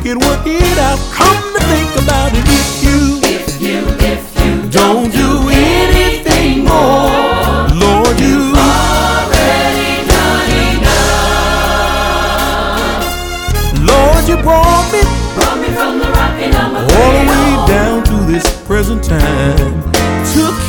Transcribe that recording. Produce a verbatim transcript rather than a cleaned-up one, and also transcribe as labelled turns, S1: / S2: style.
S1: it, work it out. Come to think about it, if you,
S2: If you, if you
S1: don't do anything more, Lord, you
S2: already done enough.
S1: Lord, you brought me
S2: Brought me from the rock and I'm a
S1: all the way down to this present time. Took